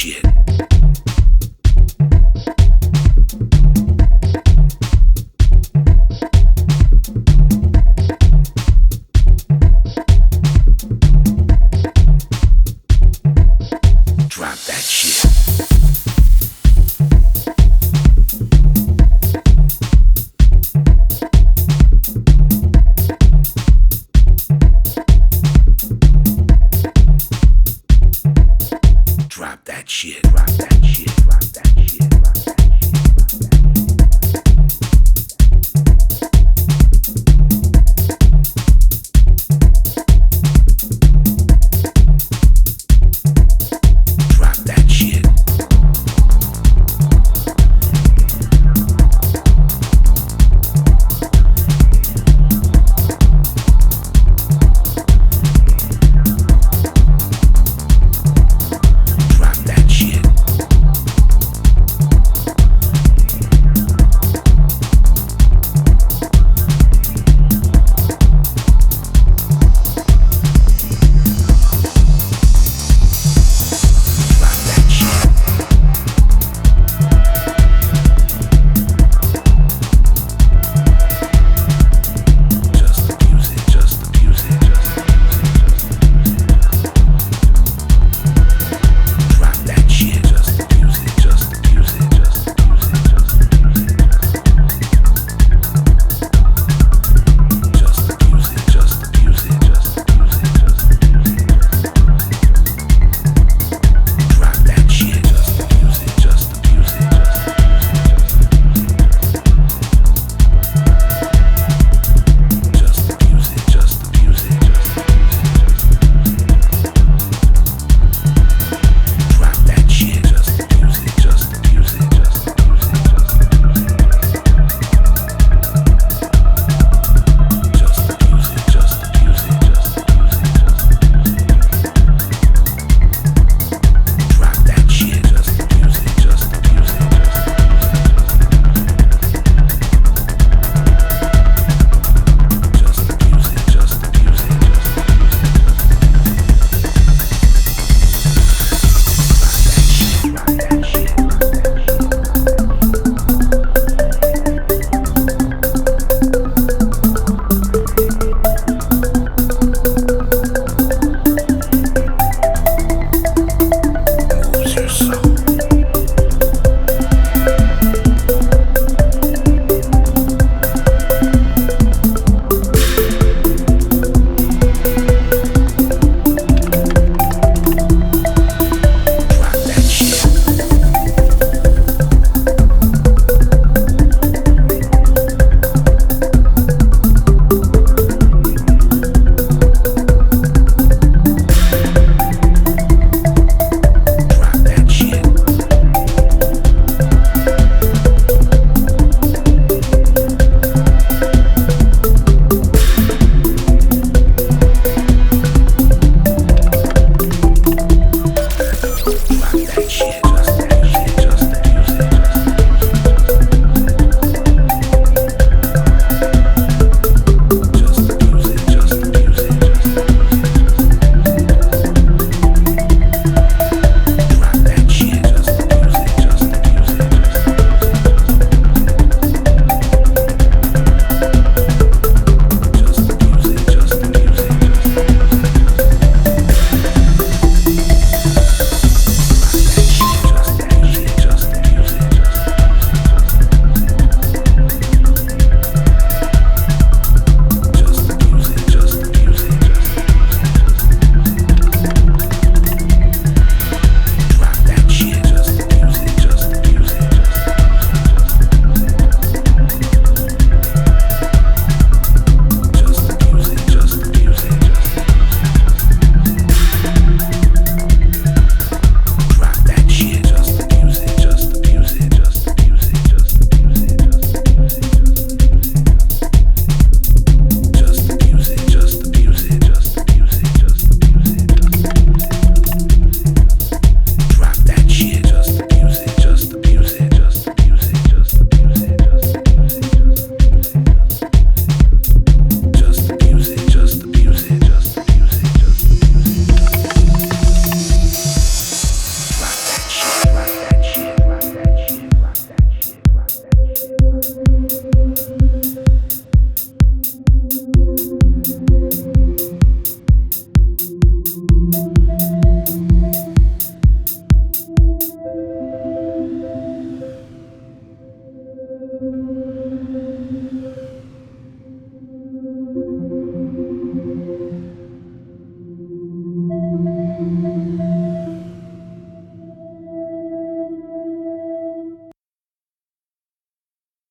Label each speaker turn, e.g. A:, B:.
A: shit. Drop that shit. Drop that shit. Drop that shit. Drop that shit. Drop that shit. Drop that shit. Drop that shit. Drop that shit. Just abuse it, just abuse it, just drop that shit, just abuse it, just abuse it, just abuse it, just abuse it, just abuse it, just abuse it, just abuse it, just drop that shit, just abuse it, just abuse it, just abuse it, just abuse it, drop that shit, just abuse it, just abuse it, just abuse it, just abuse it, just abuse it, drop that shit, just abuse it, just abuse it, just abuse it, just abuse it, drop that shit. Moves your soul.